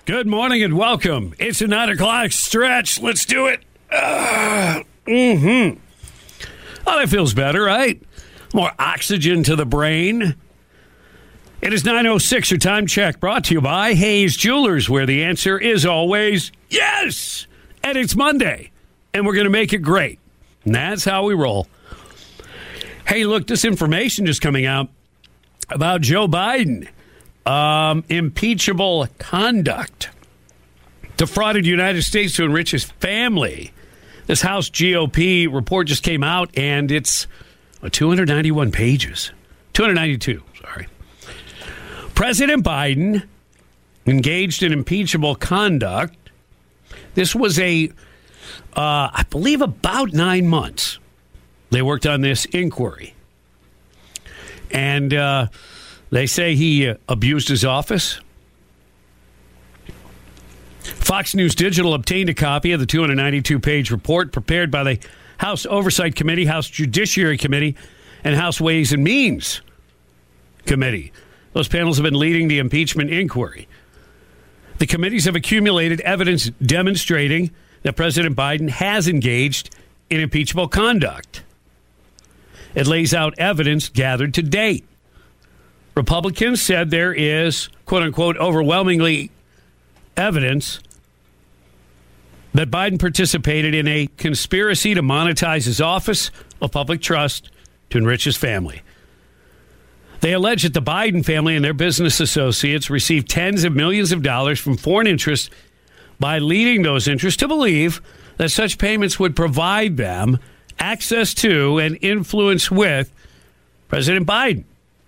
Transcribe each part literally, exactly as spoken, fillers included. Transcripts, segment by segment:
Good morning and welcome. It's a nine o'clock stretch. Let's do it. Uh, mm-hmm. Oh, that feels better, right? More oxygen to the brain. It is nine oh six, your time check, brought to you by Hayes Jewelers, where the answer is always yes. And it's Monday, and we're going to make it great. And that's how we roll. Hey, look, this information is coming out about Joe Biden. Um, impeachable conduct. Defrauded the United States to enrich his family. This House G O P report just came out, and it's uh, two hundred ninety-one pages. two hundred ninety-two, sorry. President Biden engaged in impeachable conduct. This was a, uh, I believe, about nine months. They worked on this inquiry. And, uh, they say he uh, abused his office. Fox News Digital obtained a copy of the two hundred ninety-two page report prepared by the House Oversight Committee, House Judiciary Committee, and House Ways and Means Committee. Those panels have been leading the impeachment inquiry. The committees have accumulated evidence demonstrating that President Biden has engaged in impeachable conduct. It lays out evidence gathered to date. Republicans said there is, quote unquote, overwhelmingly evidence that Biden participated in a conspiracy to monetize his office of public trust to enrich his family. They allege that the Biden family and their business associates received tens of millions of dollars from foreign interests by leading those interests to believe that such payments would provide them access to and influence with President Biden.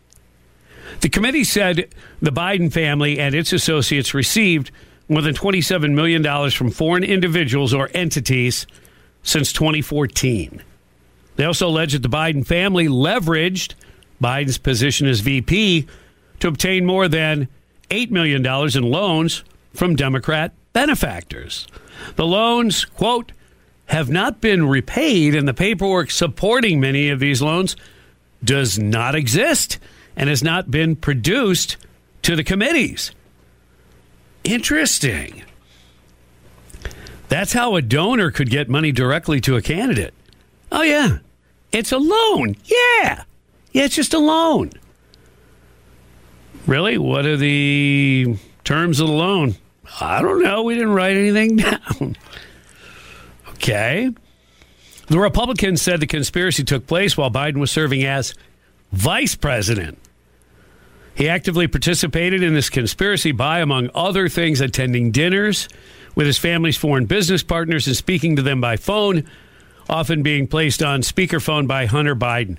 The committee said the Biden family and its associates received more than twenty-seven million dollars from foreign individuals or entities since twenty fourteen. They also alleged that the Biden family leveraged Biden's position as V P to obtain more than eight million dollars in loans from Democrat benefactors. The loans, quote, have not been repaid, and the paperwork supporting many of these loans does not exist and has not been produced to the committees. Interesting. That's how a donor could get money directly to a candidate. Oh, yeah. It's a loan. Yeah. Yeah, it's just a loan. Really? What are the terms of the loan? I don't know. We didn't write anything down. Okay. The Republicans said the conspiracy took place while Biden was serving as vice president. He actively participated in this conspiracy by, among other things, attending dinners with his family's foreign business partners and speaking to them by phone, often being placed on speakerphone by Hunter Biden.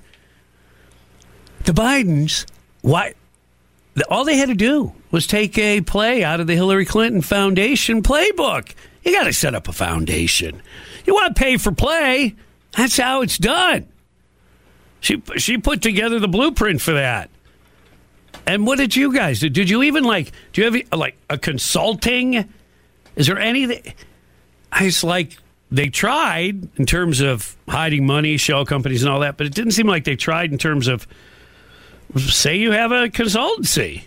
The Bidens, why? All they had to do was take a play out of the Hillary Clinton Foundation playbook. You got to set up a foundation. You want to pay for play? That's how it's done. She she put together the blueprint for that. And what did you guys do? Did you even like, do you have like a consulting? Is there anything? It's like they tried in terms of hiding money, shell companies and all that, but it didn't seem like they tried in terms of, say you have a consultancy.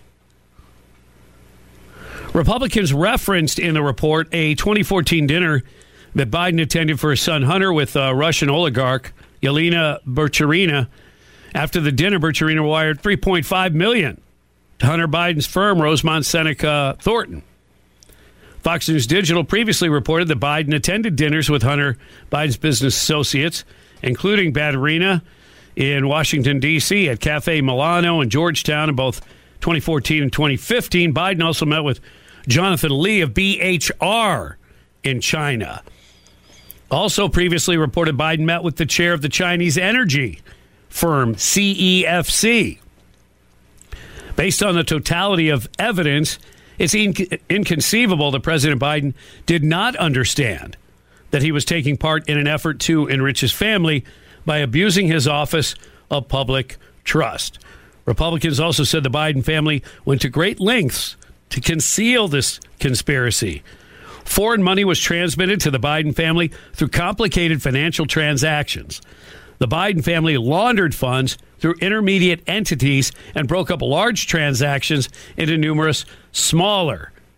Republicans referenced in the report a twenty fourteen dinner that Biden attended for his son Hunter with uh, Russian oligarch Yelena Burcharina. After the dinner, Burcharina wired three point five million dollars to Hunter Biden's firm, Rosemont Seneca Thornton. Fox News Digital previously reported that Biden attended dinners with Hunter Biden's business associates, including Burcharina in Washington, D C, at Cafe Milano in Georgetown in both twenty fourteen and twenty fifteen. Biden also met with Jonathan Lee of B H R in China. Also previously reported Biden met with the chair of the Chinese energy firm C E F C. Based on the totality of evidence, it's inc- inconceivable that President Biden did not understand that he was taking part in an effort to enrich his family by abusing his office of public trust. Republicans also said the Biden family went to great lengths to conceal this conspiracy. Foreign money was transmitted to the Biden family through complicated financial transactions. The Biden family laundered funds through intermediate entities and broke up large transactions into numerous smaller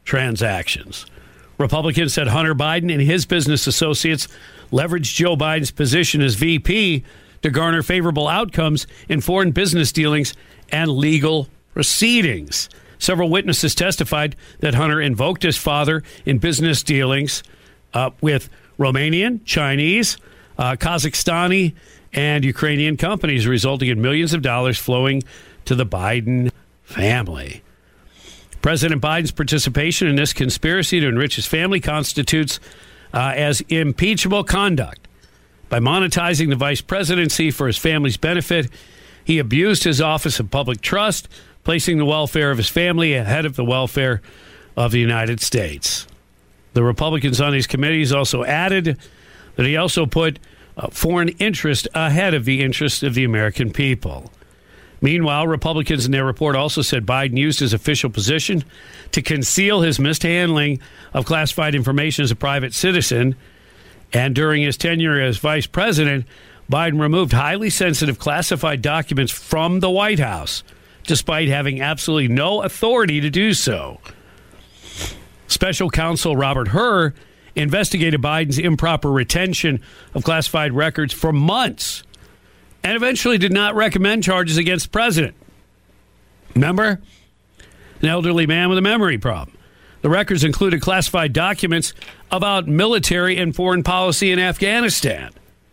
transactions. Republicans said Hunter Biden and his business associates leveraged Joe Biden's position as V P to garner favorable outcomes in foreign business dealings and legal proceedings. Several witnesses testified that Hunter invoked his father in business dealings uh, with Romanian, Chinese, uh, Kazakhstani, and Ukrainian companies, resulting in millions of dollars flowing to the Biden family. President Biden's participation in this conspiracy to enrich his family constitutes uh, as impeachable conduct. By monetizing the vice presidency for his family's benefit, he abused his office of public trust, placing the welfare of his family ahead of the welfare of the United States. The Republicans on these committees also added that he also put uh, foreign interest ahead of the interest of the American people. Meanwhile, Republicans in their report also said Biden used his official position to conceal his mishandling of classified information as a private citizen. And during his tenure as vice president, Biden removed highly sensitive classified documents from the White House, despite having absolutely no authority to do so. Special counsel Robert Hur investigated Biden's improper retention of classified records for months and eventually did not recommend charges against the president. Remember? An elderly man with a memory problem. The records included classified documents about military and foreign policy in Afghanistan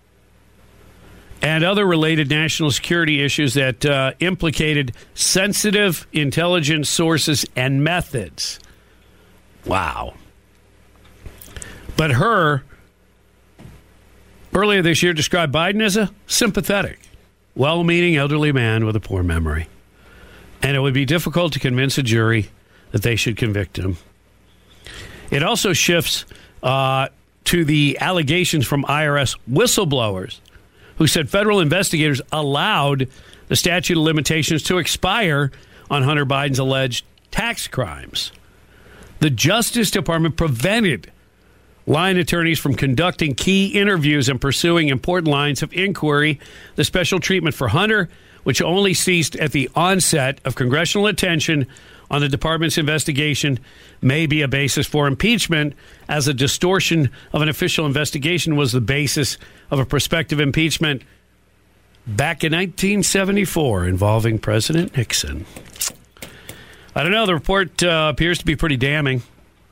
and other related national security issues that uh, implicated sensitive intelligence sources and methods. Wow. But Hur earlier this year described Biden as a sympathetic, well-meaning elderly man with a poor memory. And it would be difficult to convince a jury that they should convict him. It also shifts uh, to the allegations from I R S whistleblowers who said federal investigators allowed the statute of limitations to expire on Hunter Biden's alleged tax crimes. The Justice Department prevented line attorneys from conducting key interviews and pursuing important lines of inquiry. The special treatment for Hunter, which only ceased at the onset of congressional attention on the department's investigation, may be a basis for impeachment, as a distortion of an official investigation was the basis of a prospective impeachment back in nineteen seventy-four involving President Nixon. I don't know. The report uh, appears to be pretty damning.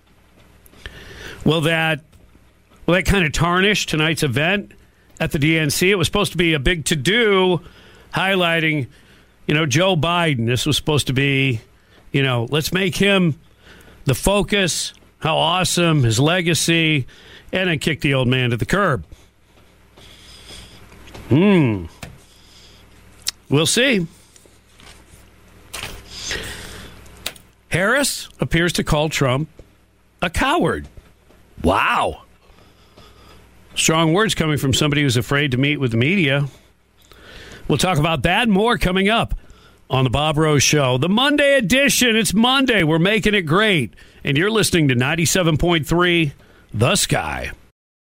Will that will that kind of tarnish tonight's event at the D N C? It was supposed to be a big to-do highlighting, you know, Joe Biden. This was supposed to be, you know, let's make him the focus, how awesome, his legacy, and then kick the old man to the curb. Hmm. We'll see. Harris appears to call Trump a coward. Wow. Strong words coming from somebody who's afraid to meet with the media. We'll talk about that and more coming up on the Bob Rose Show. The Monday edition. It's Monday. We're making it great. And you're listening to ninety-seven point three The Sky.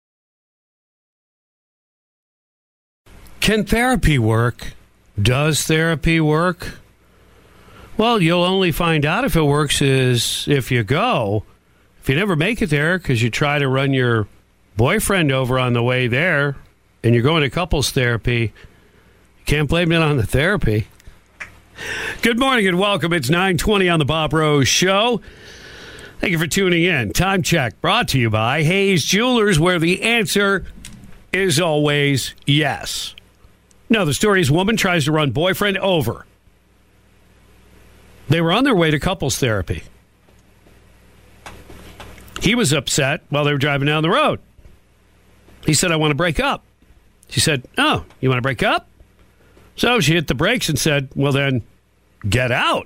Can therapy work? Does therapy work? Well, you'll only find out if it works is if you go. If you never make it there because you try to run your boyfriend over on the way there and you're going to couples therapy, you can't blame it on the therapy. Good morning and welcome. It's nine twenty on the Bob Rose Show. Thank you for tuning in. Time check brought to you by Hayes Jewelers, where the answer is always yes. No, the story is woman tries to run boyfriend over. They were on their way to couples therapy. He was upset while they were driving down the road. He said, I want to break up. She said, oh, you want to break up? So she hit the brakes and said, well, then get out.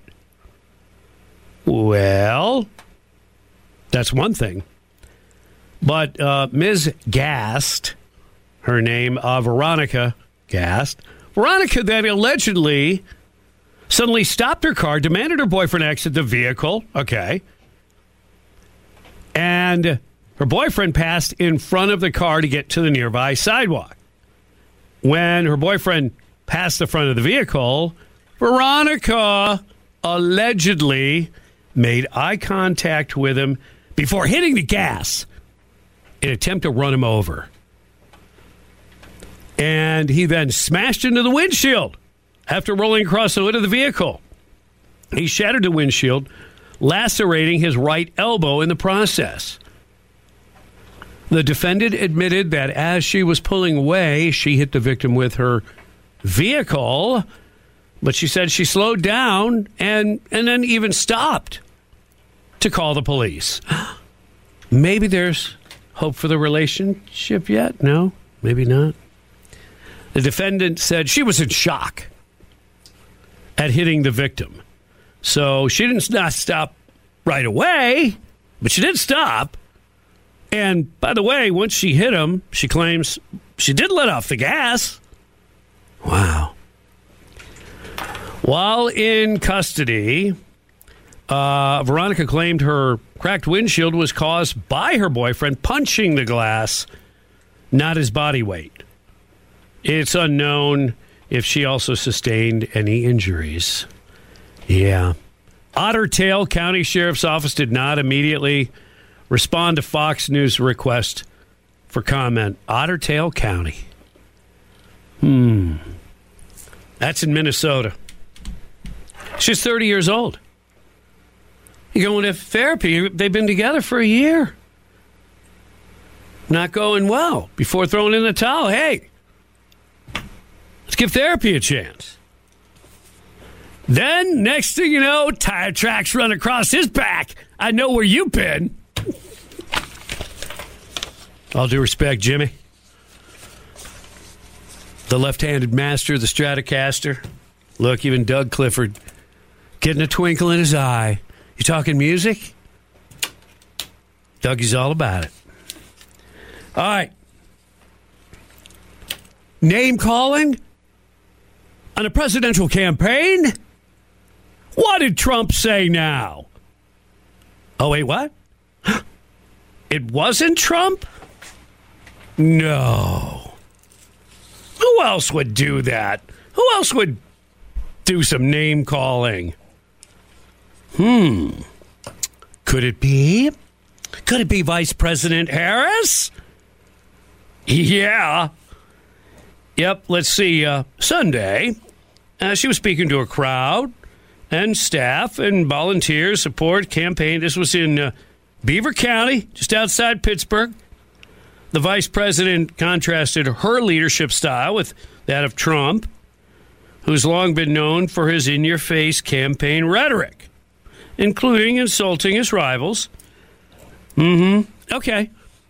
Well, that's one thing. But uh, Miz Gast, her name, uh, Veronica Gast, Veronica then allegedly suddenly stopped her car, demanded her boyfriend exit the vehicle. Okay. And her boyfriend passed in front of the car to get to the nearby sidewalk. When her boyfriend passed the front of the vehicle, Veronica allegedly made eye contact with him before hitting the gas in an attempt to run him over. And he then smashed into the windshield after rolling across the hood of the vehicle. He shattered the windshield, lacerating his right elbow in the process. The defendant admitted that as she was pulling away, she hit the victim with her vehicle, but she said she slowed down and, and then even stopped to call the police. Maybe there's hope for the relationship yet? No, maybe not. The defendant said she was in shock at hitting the victim. So she didn't not stop right away, but she did stop. And by the way, once she hit him, she claims she did let off the gas. Wow. While in custody, uh, Veronica claimed her cracked windshield was caused by her boyfriend punching the glass, not his body weight. It's unknown if she also sustained any injuries. Yeah. Otter Tail County Sheriff's Office did not immediately respond to Fox News' request for comment. Otter Tail County. Hmm. That's in Minnesota. She's thirty years old. You going to therapy. They've been together for a year. Not going well. Before throwing in the towel, hey, let's give therapy a chance. Then, next thing you know, tire tracks run across his back. I know where you've been. All due respect, Jimmy. The left-handed master of the Stratocaster. Look, even Doug Clifford getting a twinkle in his eye. You talking music? Dougie's all about it. All right. Name calling on a presidential campaign? What did Trump say now? Oh, wait, what? It wasn't Trump? No. Who else would do that? Who else would do some name calling? Hmm. Could it be? Could it be Vice President Harris? Yeah. Yep, let's see. Uh, Sunday, uh, she was speaking to a crowd and staff and volunteers support campaign. This was in uh, Beaver County, just outside Pittsburgh. The vice president contrasted her leadership style with that of Trump, who's long been known for his in-your-face campaign rhetoric, including insulting his rivals. Mm-hmm. Okay.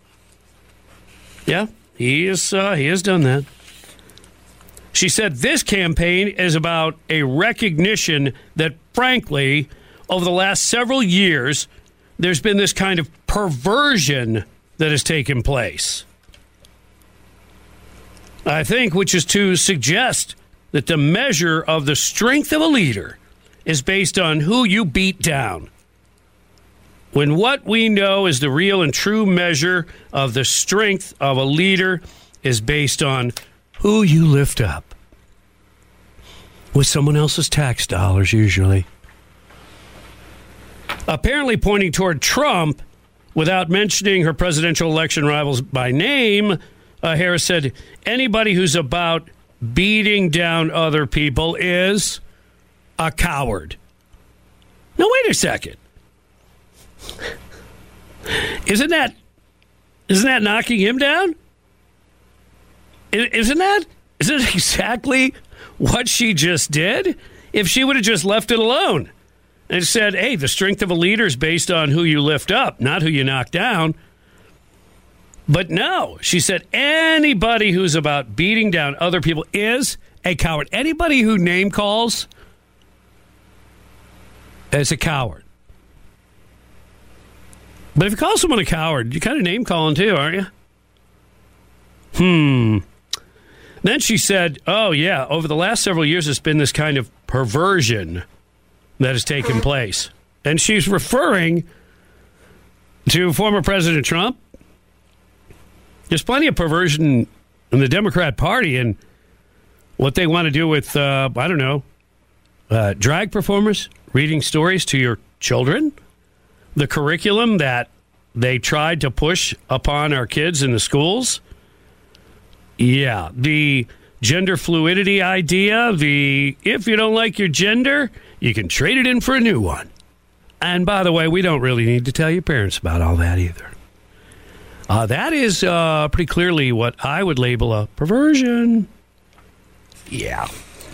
Yeah, he is. Uh, he has done that. She said this campaign is about a recognition that, frankly, over the last several years, there's been this kind of perversion that has taken place. I think, which is to suggest that the measure of the strength of a leader is based on who you beat down. When what we know is the real and true measure of the strength of a leader is based on who you lift up. With someone else's tax dollars, usually. Apparently pointing toward Trump, without mentioning her presidential election rivals by name, uh, Harris said, anybody who's about beating down other people is a coward. Now, wait a second. Isn't that, isn't that knocking him down? Isn't that? Isn't it exactly what she just did? If she would have just left it alone and said, hey, the strength of a leader is based on who you lift up, not who you knock down. But no, she said anybody who's about beating down other people is a coward. Anybody who name calls is a coward. But if you call someone a coward, you're kind of name calling too, aren't you? Hmm. Then she said, oh, yeah, over the last several years, it's been this kind of perversion that has taken place. And she's referring to former President Trump. There's plenty of perversion in the Democrat Party and what they want to do with, uh, I don't know, uh, drag performers, reading stories to your children, the curriculum that they tried to push upon our kids in the schools. Yeah, the gender fluidity idea, the if you don't like your gender, you can trade it in for a new one. And by the way, we don't really need to tell your parents about all that either. Uh, that is uh, pretty clearly what I would label a perversion. Yeah.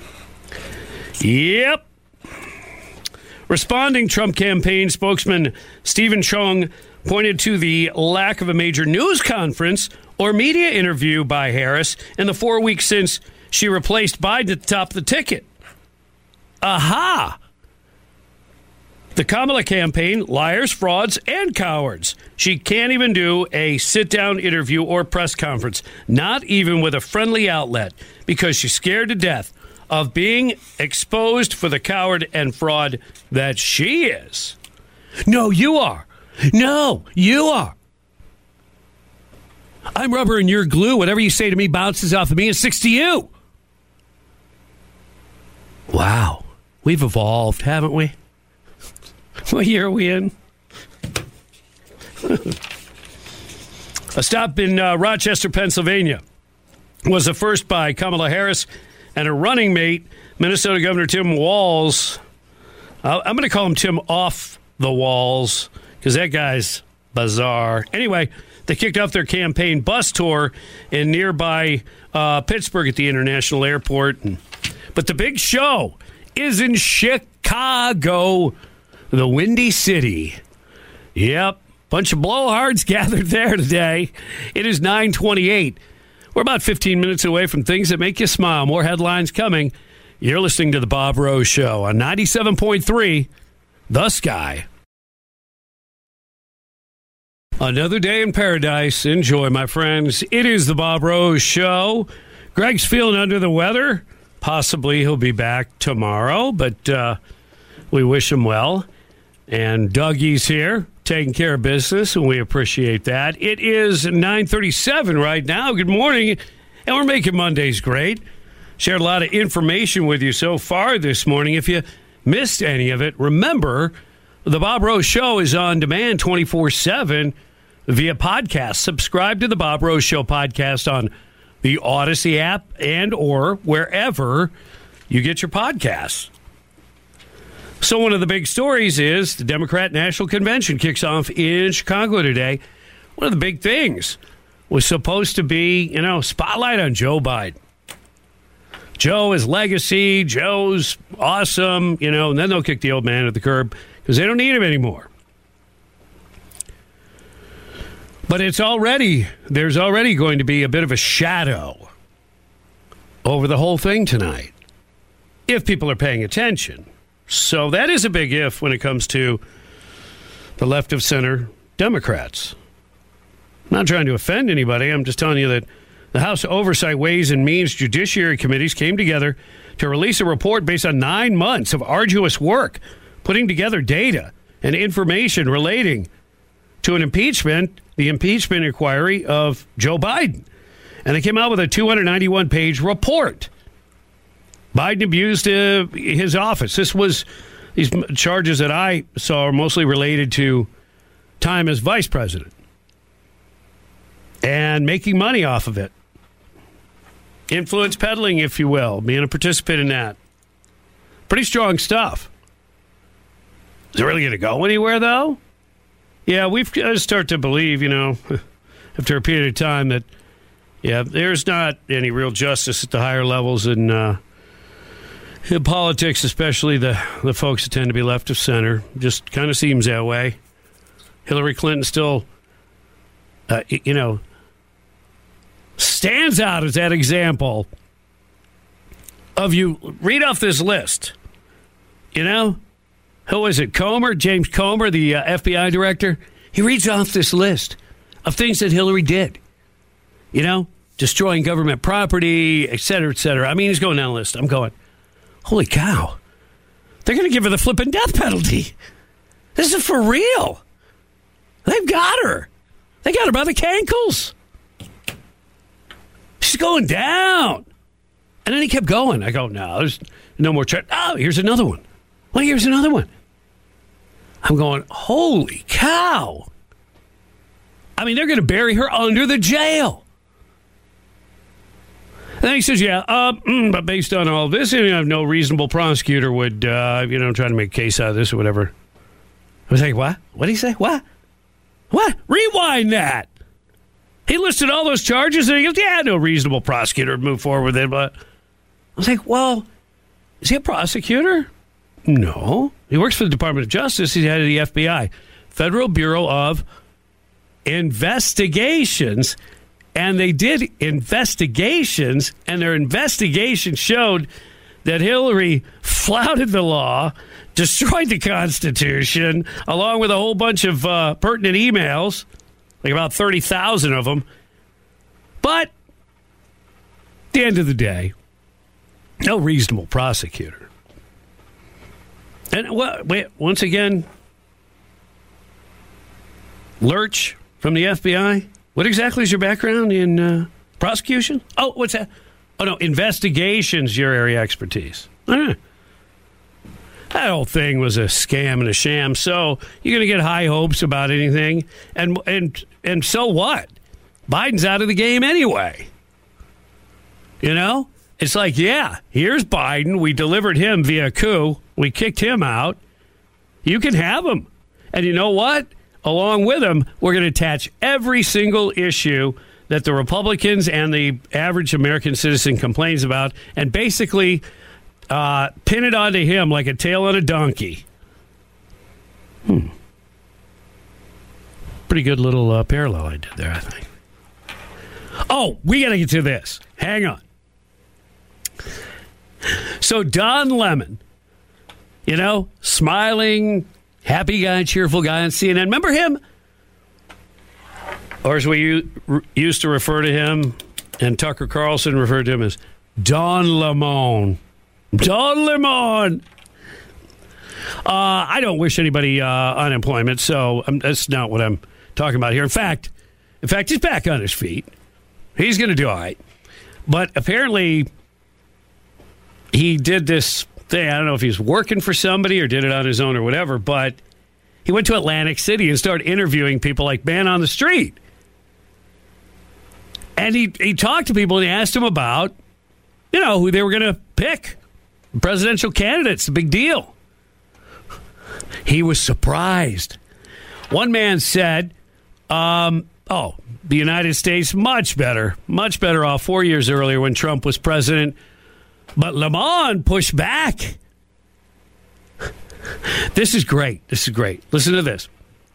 Yep. Responding, Trump campaign spokesman Stephen Chung pointed to the lack of a major news conference or media interview by Harris in the four weeks since she replaced Biden at the top of the ticket. Aha! The Kamala campaign, liars, frauds, and cowards. She can't even do a sit-down interview or press conference, not even with a friendly outlet, because she's scared to death of being exposed for the coward and fraud that she is. No, you are. No, you are. I'm rubber and you're glue. Whatever you say to me bounces off of me and sticks to you. Wow. We've evolved, haven't we? What year are we in? A stop in uh, Rochester, Pennsylvania was the first by Kamala Harris and her running mate, Minnesota Governor Tim Walz. Uh, I'm going to call him Tim Off the Walls because that guy's bizarre. Anyway, they kicked off their campaign bus tour in nearby uh, Pittsburgh at the International Airport. And, but the big show is in Chicago, the Windy City. Yep, bunch of blowhards gathered there today. It is nine twenty-eight. We're about fifteen minutes away from things that make you smile. More headlines coming. You're listening to The Bob Rose Show on ninety-seven point three, The Sky. Another day in paradise. Enjoy, my friends. It is The Bob Rose Show. Greg's feeling under the weather. Possibly he'll be back tomorrow, but uh, we wish him well. And Dougie's here, taking care of business, and we appreciate that. It is nine thirty-seven right now. Good morning, and we're making Mondays great. Shared a lot of information with you so far this morning. If you missed any of it, remember, the Bob Rose Show is on demand twenty-four seven via podcast. Subscribe to the Bob Rose Show podcast on the Odyssey app and or wherever you get your podcasts. So one of the big stories is the Democrat National Convention kicks off in Chicago today. One of the big things was supposed to be, you know, spotlight on Joe Biden. Joe is legacy. Joe's awesome, you know, and then they'll kick the old man at the curb because they don't need him anymore. But it's already, there's already going to be a bit of a shadow over the whole thing tonight, if people are paying attention. So that is a big if when it comes to the left of center Democrats. I'm not trying to offend anybody. I'm just telling you that the House Oversight, Ways and Means Judiciary Committees came together to release a report based on nine months of arduous work, putting together data and information relating to an impeachment, the impeachment inquiry of Joe Biden. And they came out with a two hundred ninety-one page report. Biden abused uh, his office. This was, these charges that I saw are mostly related to time as vice president and making money off of it. Influence peddling, if you will, being a participant in that. Pretty strong stuff. Is it really going to go anywhere, though? Yeah, we've got to start to believe, you know, after a period of time that, yeah, there's not any real justice at the higher levels in, uh, in politics, especially the, the folks that tend to be left of center. Just kind of seems that way. Hillary Clinton still, uh, you know, stands out as that example of you read off this list. You know, who is it? Comer, James Comer, the uh, F B I director. He reads off this list of things that Hillary did. You know, destroying government property, et cetera, et cetera. I mean, he's going down the list. I'm going, holy cow. They're going to give her the flipping death penalty. This is for real. They've got her. They got her by the cankles. She's going down. And then he kept going. I go, no, there's no more charge. Oh, here's another one. Well, here's another one. I'm going, holy cow. I mean, they're going to bury her under the jail. And then he says, yeah, uh, mm, but based on all this, you know, no reasonable prosecutor would, uh, you know, try to make a case out of this or whatever. I was like, what? What did he say? What? What? Rewind that. He listed all those charges, and he goes, yeah, no reasonable prosecutor would move forward with it. But I was like, well, is he a prosecutor? No. He works for the Department of Justice. He's head of the F B I, Federal Bureau of Investigations. And they did investigations, and their investigation showed that Hillary flouted the law, destroyed the Constitution, along with a whole bunch of uh, pertinent emails, like about thirty thousand of them. But at the end of the day, no reasonable prosecutor. And well, wait, once again, Lurch from the F B I. What exactly is your background in uh, prosecution? Oh, what's that? Oh, no, investigations, your area of expertise. Uh, that whole thing was a scam and a sham. So you're going to get high hopes about anything. And, and, and so what? Biden's out of the game anyway. You know? It's like, yeah, here's Biden. We delivered him via coup. We kicked him out. You can have him. And you know what? Along with him, we're going to attach every single issue that the Republicans and the average American citizen complains about and basically uh, pin it onto him like a tail on a donkey. Hmm. Pretty good little uh, parallel I did there, I think. Oh, we got to get to this. Hang on. So Don Lemon, you know, smiling, happy guy, cheerful guy on C N N. Remember him? Or as we used to refer to him, and Tucker Carlson referred to him as Don Lemon. Don Lemon. Uh, I don't wish anybody uh, unemployment, so um, that's not what I'm talking about here. In fact, in fact, he's back on his feet. He's going to do all right. But apparently, he did this thing. I don't know if he's working for somebody or did it on his own or whatever, but he went to Atlantic City and started interviewing people like man on the street. And he, he talked to people and he asked them about, you know, who they were going to pick. Presidential candidates, a big deal. He was surprised. One man said, um, oh, the United States, much better, much better off four years earlier when Trump was president. But Lemon pushed back. This is great. This is great. Listen to this.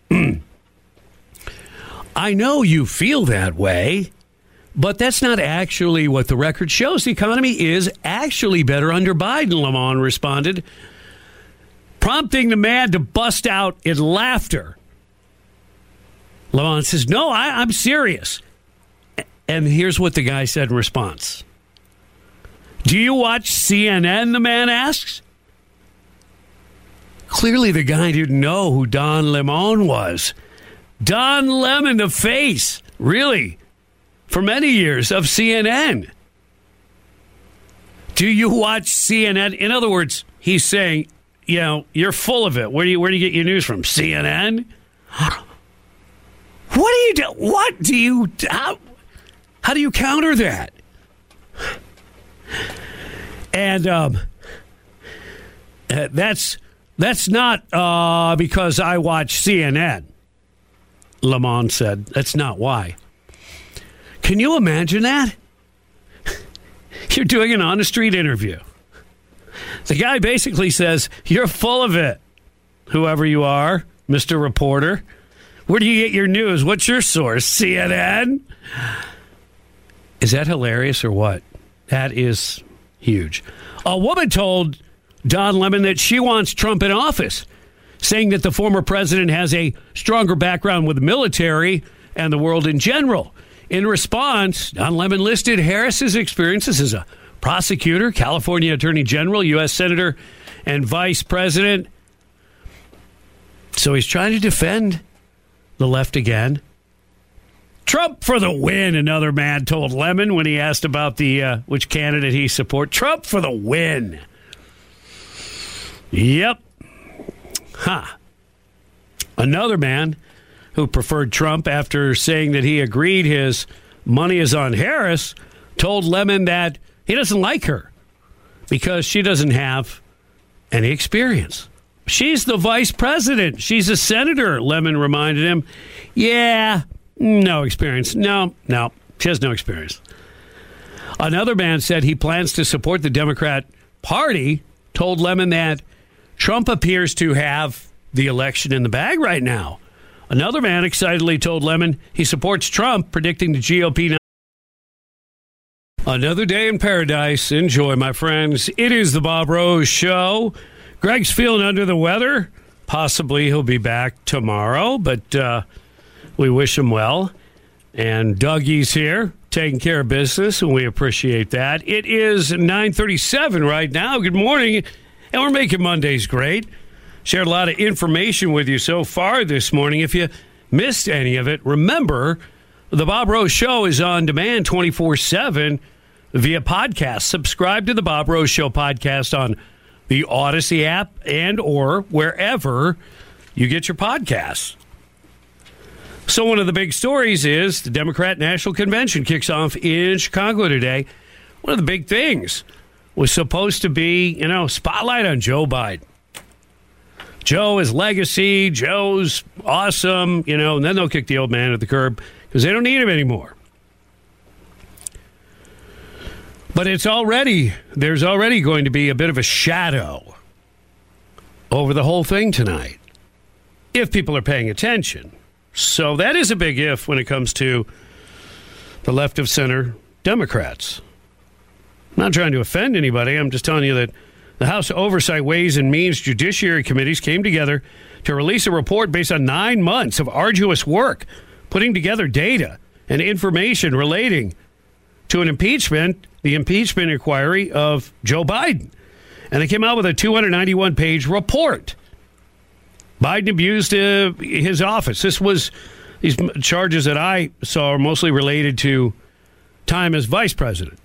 I know you feel that way, but that's not actually what the record shows. The economy is actually better under Biden, Lemon responded, prompting the man to bust out in laughter. Lemon says, no, I, I'm serious. And here's what the guy said in response. Do you watch C N N, the man asks? Clearly the guy didn't know who Don Lemon was. Don Lemon, the face, really, for many years of C N N. Do you watch C N N? In other words, he's saying, you know, you're full of it. Where do you, where do you get your news from? C N N? What do you do? What do you, how, how do you counter that? And um, uh, that's that's not uh, because I watch C N N, Lemon said. That's not why. Can you imagine that? You're doing an on-the-street interview. The guy basically says, you're full of it, whoever you are, Mister Reporter. Where do you get your news? What's your source? C N N? Is that hilarious or what? That is huge. A woman told Don Lemon that she wants Trump in office, saying that the former president has a stronger background with the military and the world in general. In response, Don Lemon listed Harris's experiences as a prosecutor, California Attorney General, U S Senator, and Vice President. So he's trying to defend the left again. Trump for the win, another man told Lemon when he asked about the uh, which candidate he support. Trump for the win. Yep. Huh. Another man who preferred Trump after saying that he agreed his money is on Harris told Lemon that he doesn't like her because she doesn't have any experience. She's the vice president. She's a senator, Lemon reminded him. Yeah, no experience. No, no, she has no experience. Another man said he plans to support the Democrat Party, told Lemon that Trump appears to have the election in the bag right now. Another man excitedly told Lemon he supports Trump, predicting the G O P. Now. Another day in paradise. Enjoy, my friends. It is the Bob Rose Show. Greg's feeling under the weather. Possibly he'll be back tomorrow, but uh, we wish him well. And Dougie's here, taking care of business, and we appreciate that. It is nine thirty-seven right now. Good morning, and we're making Mondays great. Shared a lot of information with you so far this morning. If you missed any of it, remember, the Bob Rose Show is on demand twenty-four seven via podcast. Subscribe to the Bob Rose Show podcast on the Odyssey app and or wherever you get your podcasts. So one of the big stories is the Democrat National Convention kicks off in Chicago today. One of the big things was supposed to be, you know, spotlight on Joe Biden. Joe is legacy. Joe's awesome, you know, and then they'll kick the old man at the curb because they don't need him anymore. But it's already, there's already going to be a bit of a shadow over the whole thing tonight, if people are paying attention. So that is a big if when it comes to the left of center Democrats. I'm not trying to offend anybody. I'm just telling you that the House Oversight, Ways and Means Judiciary Committees came together to release a report based on nine months of arduous work, putting together data and information relating to an impeachment, the impeachment inquiry of Joe Biden. And they came out with a two hundred ninety-one page report. Biden abused uh, his office. This was, these charges that I saw are mostly related to time as vice president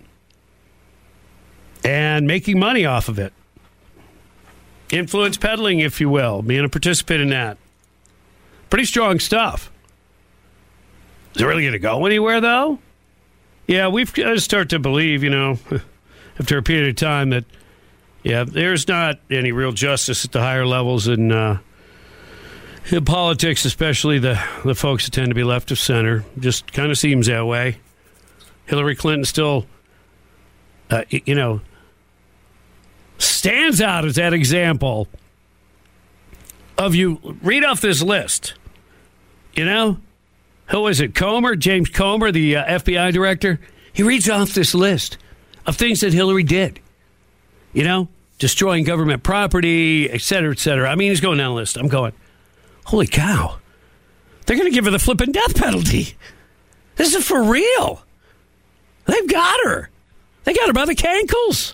and making money off of it. Influence peddling, if you will, being a participant in that. Pretty strong stuff. Is it really going to go anywhere, though? Yeah, we've got to start to believe, you know, after a period of time that, yeah, there's not any real justice at the higher levels in, uh, in politics, especially the, the folks that tend to be left of center. Just kind of seems that way. Hillary Clinton still, uh, you know, stands out as that example of, you read off this list, you know, who is it, Comer, James Comer, the uh, F B I director? He reads off this list of things that Hillary did, you know, destroying government property, et cetera, et cetera. I mean, he's going down the list. I'm going, holy cow, they're going to give her the flipping death penalty. This is for real. They've got her. They got her by the cankles.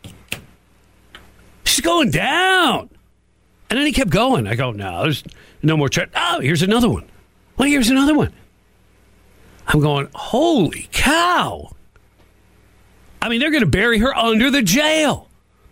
She's going down. And then he kept going. I go, no, there's no more. Tra- oh, here's another one. Well, here's another one. I'm going, holy cow. I mean, they're going to bury her under the jail.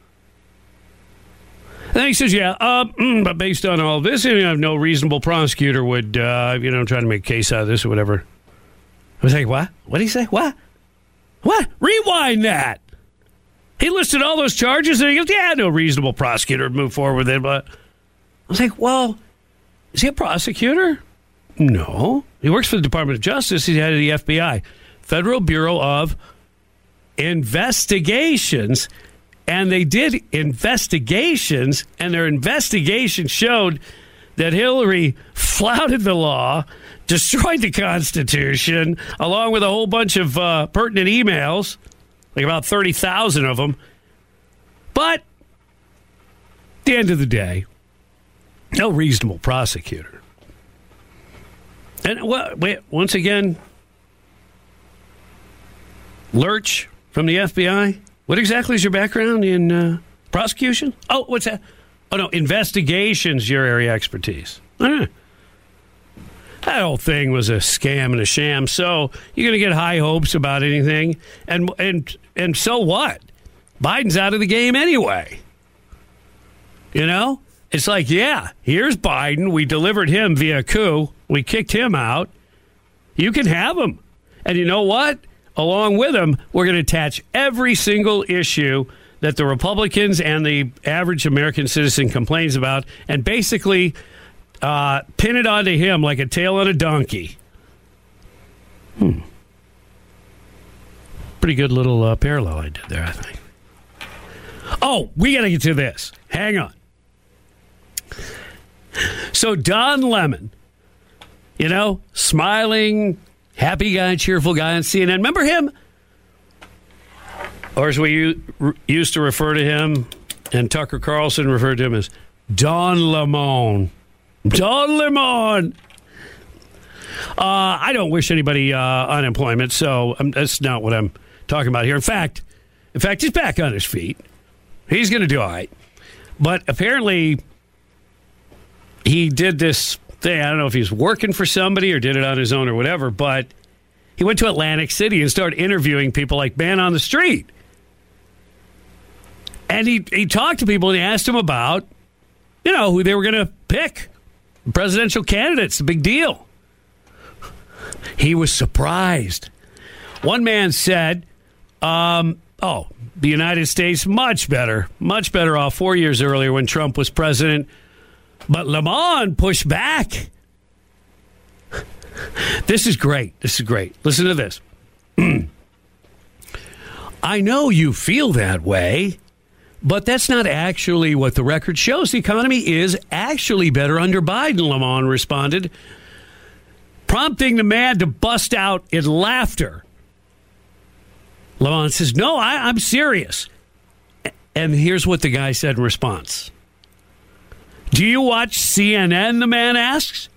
And then he says, yeah, uh, mm, but based on all this, you know, no reasonable prosecutor would, uh, you know, try to make a case out of this or whatever. I was like, what? What did he say? What? What? Rewind that. He listed all those charges, and he goes, yeah, no reasonable prosecutor would move forward with it. But I was like, well, is he a prosecutor? No. He works for the Department of Justice. He's head of the F B I, Federal Bureau of Investigations. And they did investigations, and their investigation showed that Hillary flouted the law, destroyed the Constitution, along with a whole bunch of uh, pertinent emails, like about thirty thousand of them. But at the end of the day, no reasonable prosecutor. And well, wait, once again, Lurch from the F B I. What exactly is your background in uh, prosecution? Oh, what's that? Oh, no, investigations, your area expertise. Right. That whole thing was a scam and a sham. So you're going to get high hopes about anything. And, and, and so what? Biden's out of the game anyway. You know? It's like, yeah, here's Biden. We delivered him via coup. We kicked him out. You can have him. And you know what? Along with him, we're going to attach every single issue that the Republicans and the average American citizen complains about and basically uh, pin it onto him like a tail on a donkey. Hmm. Pretty good little uh, parallel I did there, I think. Oh, we got to get to this. Hang on. So Don Lemon, you know, smiling, happy guy, cheerful guy on C N N. Remember him? Or as we used to refer to him, and Tucker Carlson referred to him as Don Lemon. Don Lemon. Uh, I don't wish anybody uh, unemployment, so um, that's not what I'm talking about here. In fact, in fact, he's back on his feet. He's going to do all right. But apparently, he did this thing. I don't know if he's working for somebody or did it on his own or whatever, but he went to Atlantic City and started interviewing people like man on the street. And he, he talked to people and he asked them about, you know, who they were going to pick. Presidential candidates, a big deal. He was surprised. One man said, um, oh, the United States, much better, much better off four years earlier when Trump was president. But Lemon pushed back. This is great. This is great. Listen to this. I know you feel that way, but that's not actually what the record shows. The economy is actually better under Biden, Lemon responded, prompting the man to bust out in laughter. Lemon says, no, I, I'm serious. And here's what the guy said in response. Do you watch C N N, the man asks?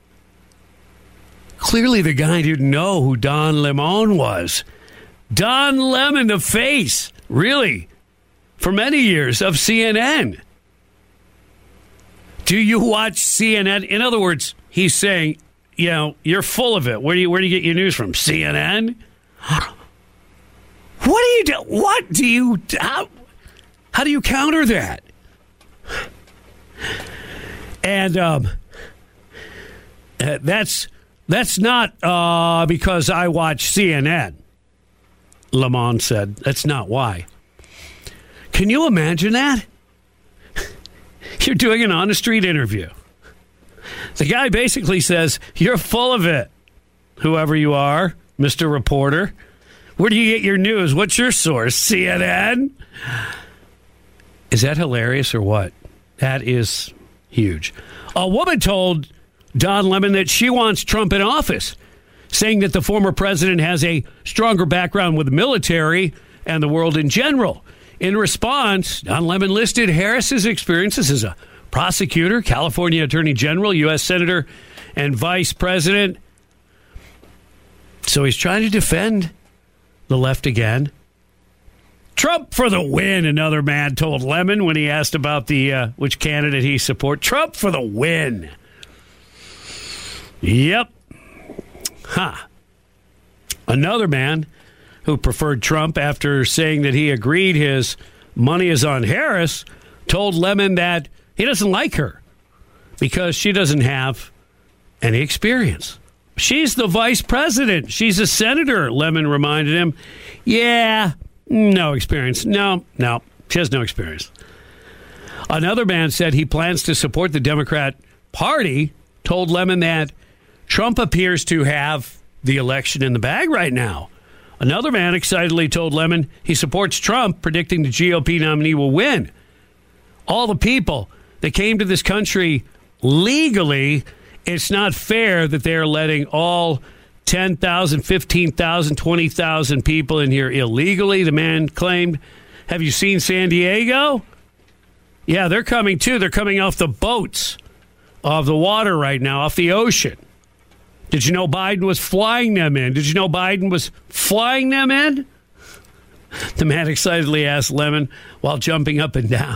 Clearly the guy didn't know who Don Lemon was. Don Lemon, the face, really, for many years of C N N. Do you watch C N N? In other words, he's saying, you know, you're full of it. Where do you, where do you get your news from? C N N? What do you do? What do you, how, how do you counter that? And um, uh, that's that's not uh, because I watch C N N, Lemon said. That's not why. Can you imagine that? You're doing an on-the-street interview. The guy basically says, you're full of it, whoever you are, Mister Reporter. Where do you get your news? What's your source? C N N? Is that hilarious or what? That is huge. A woman told Don Lemon that she wants Trump in office, saying that the former president has a stronger background with the military and the world in general. In response, Don Lemon listed Harris's experiences as a prosecutor, California Attorney General, U S Senator, and Vice President. So he's trying to defend the left again. Trump for the win, another man told Lemon when he asked about the uh, which candidate he support. Trump for the win. Yep. Huh. Another man who preferred Trump after saying that he agreed his money is on Harris told Lemon that he doesn't like her because she doesn't have any experience. She's the vice president. She's a senator, Lemon reminded him. Yeah, no experience. No, no, she has no experience. Another man said he plans to support the Democrat Party, told Lemon that Trump appears to have the election in the bag right now. Another man excitedly told Lemon he supports Trump, predicting the G O P nominee will win. All the people that came to this country legally, it's not fair that they're letting all ten thousand, fifteen thousand, twenty thousand people in here illegally, the man claimed. Have you seen San Diego? Yeah, they're coming too. They're coming off the boats of the water right now, off the ocean. Did you know Biden was flying them in? Did you know Biden was flying them in? The man excitedly asked Lemon while jumping up and down.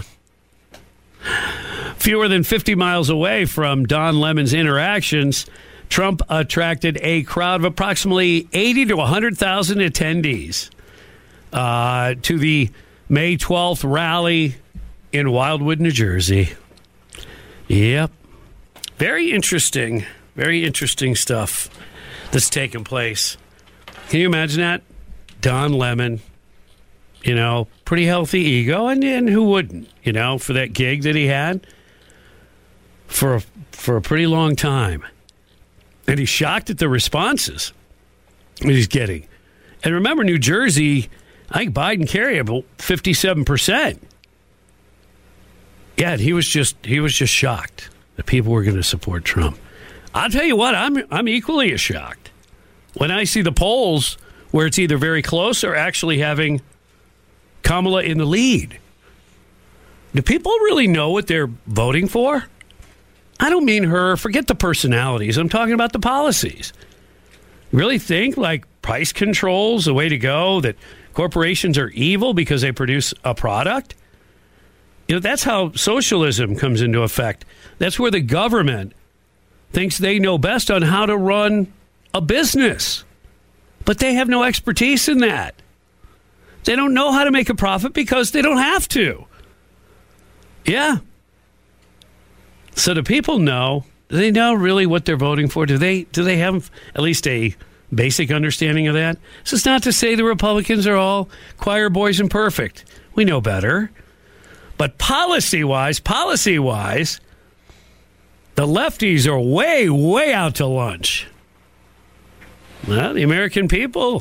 Fewer than fifty miles away from Don Lemon's interactions, Trump attracted a crowd of approximately eighty to one hundred thousand attendees uh, to the May twelfth rally in Wildwood, New Jersey. Yep. Very interesting. Very interesting stuff that's taking place. Can you imagine that? Don Lemon, you know, pretty healthy ego, and, and who wouldn't, you know, for that gig that he had for a, for a pretty long time. And he's shocked at the responses that he's getting. And remember, New Jersey, I think Biden carried about fifty-seven percent. Yeah, and he was just he was just shocked that people were going to support Trump. I'll tell you what, I'm I'm equally as shocked when I see the polls where it's either very close or actually having Kamala in the lead. Do people really know what they're voting for? I don't mean her. Forget the personalities. I'm talking about the policies. You really think like price control's the way to go, that corporations are evil because they produce a product? You know, that's how socialism comes into effect. That's where the government thinks they know best on how to run a business. But they have no expertise in that. They don't know how to make a profit because they don't have to. Yeah. So do people know? Do they know really what they're voting for? Do they do they have at least a basic understanding of that? This is not to say the Republicans are all choir boys and perfect. We know better. But policy-wise, policy-wise, the lefties are way, way out to lunch. Well, the American people,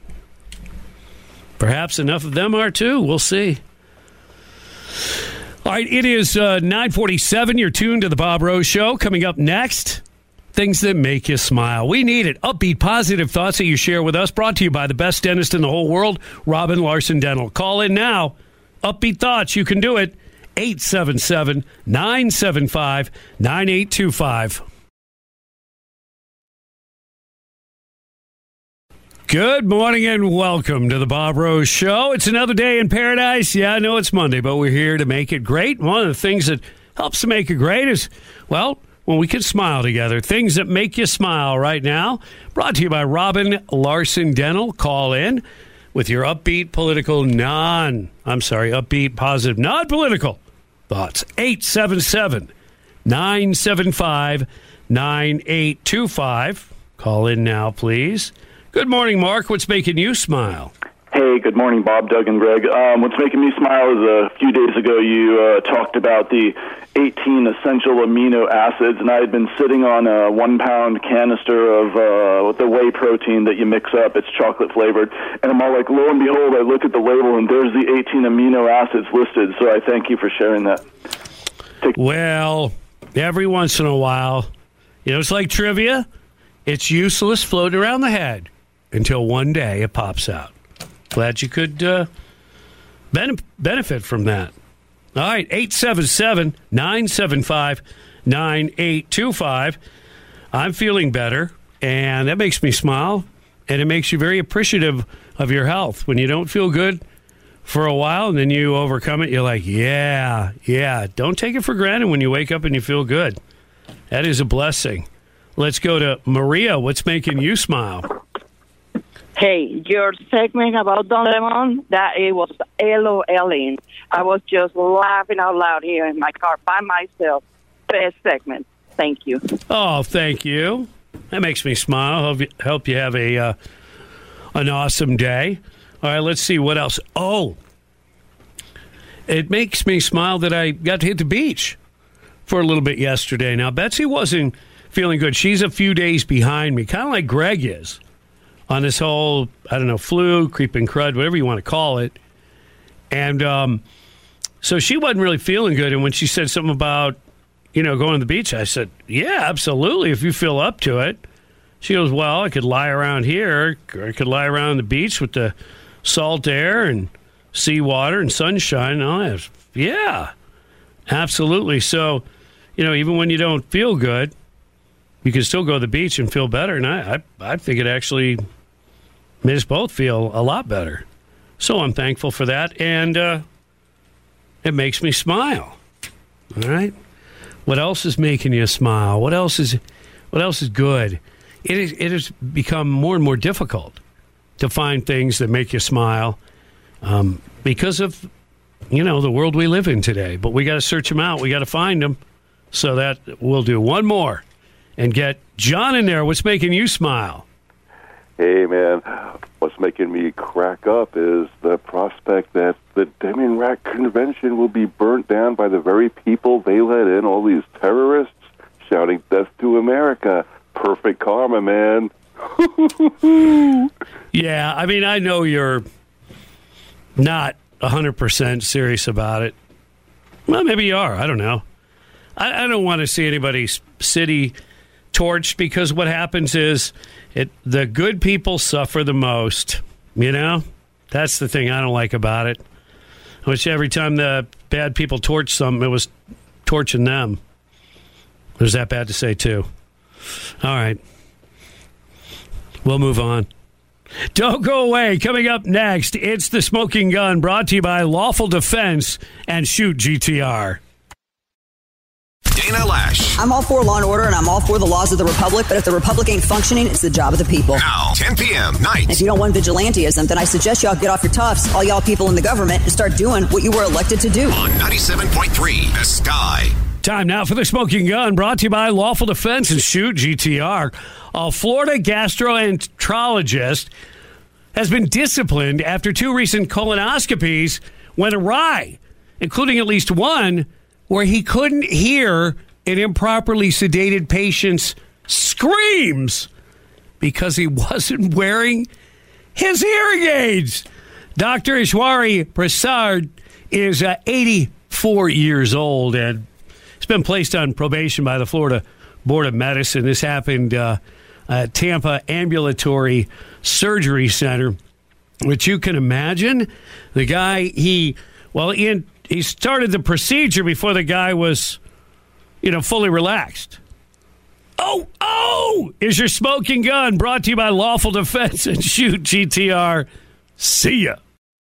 perhaps enough of them are too. We'll see. All right, it is uh, nine forty-seven. You're tuned to the Bob Rose Show. Coming up next, things that make you smile. We need it. Upbeat, positive thoughts that you share with us. Brought to you by the best dentist in the whole world, Robin Larson Dental. Call in now. Upbeat thoughts. You can do it. eight seven seven, nine seven five, nine eight two five. Good morning and welcome to the Bob Rose Show. It's another day in paradise. Yeah, I know it's Monday, but we're here to make it great. One of the things that helps to make it great is, well, when we can smile together. Things that make you smile right now. Brought to you by Robin Larson Dental. Call in with your upbeat political non, I'm sorry, upbeat, positive, non-political thoughts. eight seven seven, nine seven five, nine eight two five. Call in now, please. Good morning, Mark. What's making you smile? Hey, good morning, Bob, Doug, and Greg. Um, what's making me smile is a few days ago you uh, talked about the eighteen essential amino acids, and I had been sitting on a one-pound canister of uh, the whey protein that you mix up. It's chocolate-flavored, and I'm all like, lo and behold, I look at the label, and there's the eighteen amino acids listed, so I thank you for sharing that. Take- well, every once in a while, you know, it's like trivia. It's useless floating around the head until one day it pops out. Glad you could uh, ben- benefit from that. All right, eight seven seven, nine seven five, nine eight two five. I'm feeling better, and that makes me smile, and it makes you very appreciative of your health. When you don't feel good for a while and then you overcome it, you're like, yeah, yeah. Don't take it for granted when you wake up and you feel good. That is a blessing. Let's go to Maria. What's making you smile? Hey, your segment about Don Lemon, that it was LOLing. I was just laughing out loud here in my car by myself. Best segment. Thank you. Oh, thank you. That makes me smile. Hope you, hope you have a uh, an awesome day. All right, let's see what else. Oh, it makes me smile that I got to hit the beach for a little bit yesterday. Now, Betsy wasn't feeling good. She's a few days behind me, kind of like Greg is, on this whole, I don't know, flu, creeping crud, whatever you want to call it. And um, so she wasn't really feeling good. And when she said something about, you know, going to the beach, I said, yeah, absolutely, if you feel up to it. She goes, well, I could lie around here, or I could lie around the beach with the salt air and seawater and sunshine. Oh, yeah, absolutely. So, you know, even when you don't feel good, you can still go to the beach and feel better. And I, I, I think it actually made us both feel a lot better. So I'm thankful for that. And uh, it makes me smile. All right. What else is making you smile? What else is, what else is good? It is, it has become more and more difficult to find things that make you smile um, because of, you know, the world we live in today. But we got to search them out. We got to find them. So that we'll do one more and get John in there. What's making you smile? Hey, man, what's making me crack up is the prospect that the Deming Rat Convention will be burnt down by the very people they let in, all these terrorists shouting death to America. Perfect karma, man. Yeah, I mean, I know you're not one hundred percent serious about it. Well, maybe you are. I don't know. I, I don't want to see anybody's city torched, because what happens is it the good people suffer the most. You know? That's the thing I don't like about it. Which every time the bad people torch something, it was torching them. There's that bad to say, too. All right. We'll move on. Don't go away. Coming up next, it's The Smoking Gun, brought to you by Lawful Defense and Shoot G T R. Dana Lash. I'm all for law and order, and I'm all for the laws of the Republic, but if the Republic ain't functioning, it's the job of the people. Now, ten p.m. night. If you don't want vigilantism, then I suggest y'all get off your tufts, all y'all people in the government, and start doing what you were elected to do. On ninety-seven point three, The Sky. Time now for The Smoking Gun, brought to you by Lawful Defense and Shoot G T R. A Florida gastroenterologist has been disciplined after two recent colonoscopies went awry, including at least one where he couldn't hear an improperly sedated patient's screams because he wasn't wearing his hearing aids. Doctor Ishwari Prasad is uh, eighty-four years old and he's been placed on probation by the Florida Board of Medicine. This happened uh, at Tampa Ambulatory Surgery Center, which you can imagine. The guy, he, well, in, he started the procedure before the guy was, you know, fully relaxed. Oh, oh, is your smoking gun brought to you by Lawful Defense and Shoot G T R. See ya.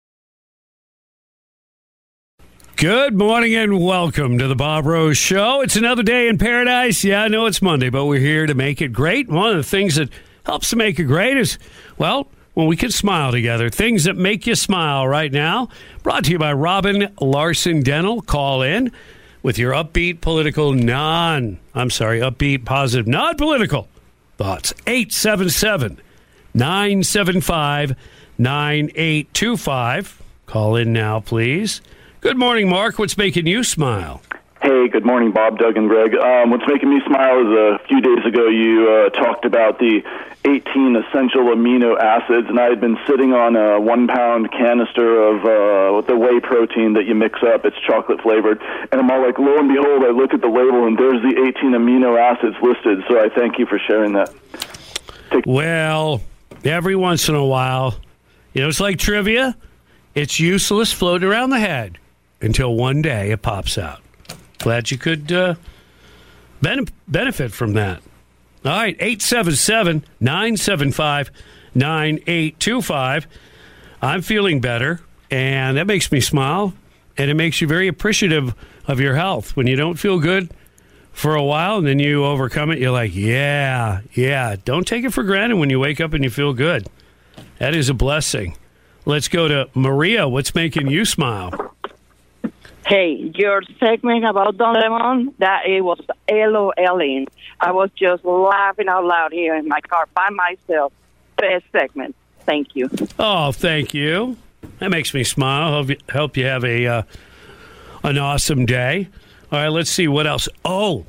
Good morning and welcome to the Bob Rose Show. It's another day in paradise. Yeah, I know it's Monday, but we're here to make it great. One of the things that helps to make it great is, well, when we can smile together. Things that make you smile right now. Brought to you by Robin Larson Dental. Call in with your upbeat political non, I'm sorry, upbeat, positive, non-political thoughts. eight seven seven, nine seven five, nine eight two five. Call in now, please. Good morning, Mark. What's making you smile? Hey, good morning, Bob, Doug, and Greg. Um, what's making me smile is a few days ago you uh, talked about the eighteen essential amino acids, and I had been sitting on a one-pound canister of uh, the whey protein that you mix up. It's chocolate-flavored. And I'm all like, lo and behold, I look at the label, and there's the eighteen amino acids listed. So I thank you for sharing that. Take- well, every once in a while, you know, it's like trivia. It's useless floating around the head until one day it pops out. Glad you could uh, ben- benefit from that. All right, eight seven seven, nine seven five, nine eight two five. I'm feeling better, and that makes me smile, and it makes you very appreciative of your health. When you don't feel good for a while, and then you overcome it, you're like, yeah, yeah. Don't take it for granted when you wake up and you feel good. That is a blessing. Let's go to Maria. What's making you smile? Hey, your segment about Don Lemon, that it was LOLing. I was just laughing out loud here in my car by myself. Best segment. Thank you. Oh, thank you. That makes me smile. Hope you, hope you have a uh, an awesome day. All right, let's see what else. Oh,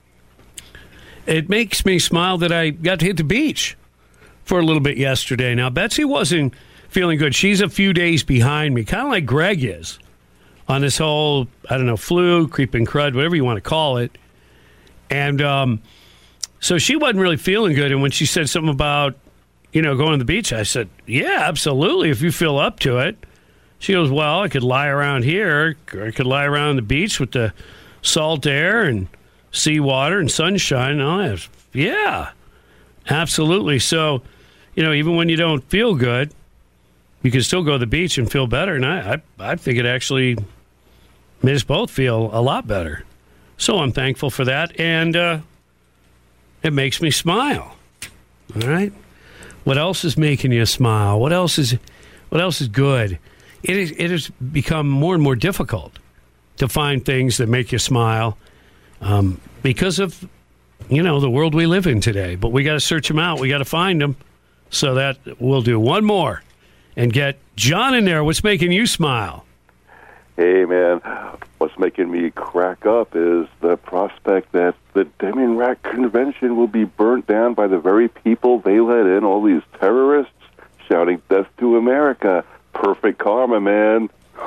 it makes me smile that I got to hit the beach for a little bit yesterday. Now, Betsy wasn't feeling good. She's a few days behind me, kind of like Greg is, on this whole, I don't know, flu, creeping crud, whatever you want to call it. And um, so she wasn't really feeling good. And when she said something about, you know, going to the beach, I said, yeah, absolutely, if you feel up to it. She goes, well, I could lie around here, or I could lie around on the beach with the salt air and seawater and sunshine. Oh, yeah, absolutely. So, you know, even when you don't feel good, you can still go to the beach and feel better. And I, I, I think it actually made us both feel a lot better. So I'm thankful for that. And uh, it makes me smile. All right. What else is making you smile? What else is, what else is good? It is, it has become more and more difficult to find things that make you smile. um, because of, you know, the world we live in today. But we got to search them out. We got to find them. So that we'll do one more and get John in there. What's making you smile? Hey, man, what's making me crack up is the prospect that the Damien Rack Convention will be burnt down by the very people they let in, all these terrorists shouting death to America. Perfect karma, man.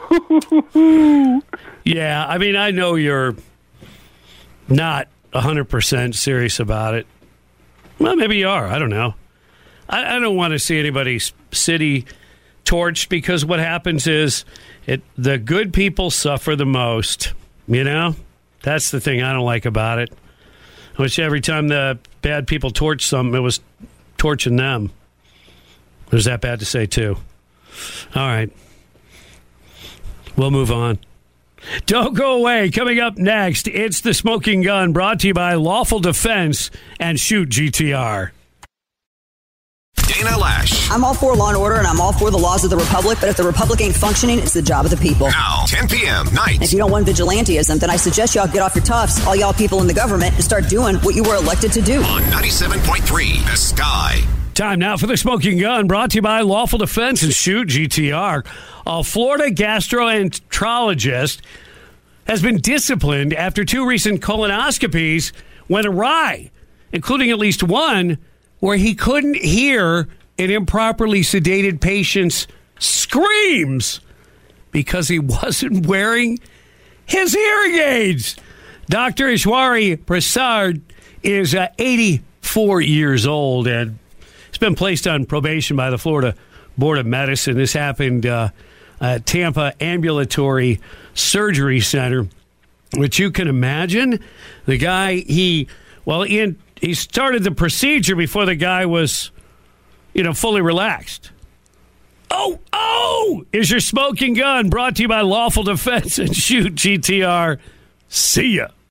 Yeah, I mean, I know you're not one hundred percent serious about it. Well, maybe you are. I don't know. I, I don't want to see anybody's city torched, because what happens is it the good people suffer the most. You know? That's the thing I don't like about it. I wish every time the bad people torch something, it was torching them. There's that bad to say, too. All right. We'll move on. Don't go away. Coming up next, it's The Smoking Gun, brought to you by Lawful Defense and Shoot G T R. Dana Loesch. I'm all for law and order, and I'm all for the laws of the Republic, but if the Republic ain't functioning, it's the job of the people. Now, ten p.m. night. If you don't want vigilantism, then I suggest y'all get off your tufts, all y'all people in the government, and start doing what you were elected to do. On ninety-seven point three, The Sky. Time now for The Smoking Gun, brought to you by Lawful Defense and Shoot G T R. A Florida gastroenterologist has been disciplined after two recent colonoscopies went awry, including at least one where he couldn't hear an improperly sedated patient's screams because he wasn't wearing his hearing aids. Doctor Ishwari Prasad is uh, eighty-four years old and has been placed on probation by the Florida Board of Medicine. This happened uh, at Tampa Ambulatory Surgery Center, which you can imagine. The guy, he, well, in, he started the procedure before the guy was, you know, fully relaxed. Oh, oh, is your smoking gun brought to you by Lawful Defense and Shoot G T R. See ya.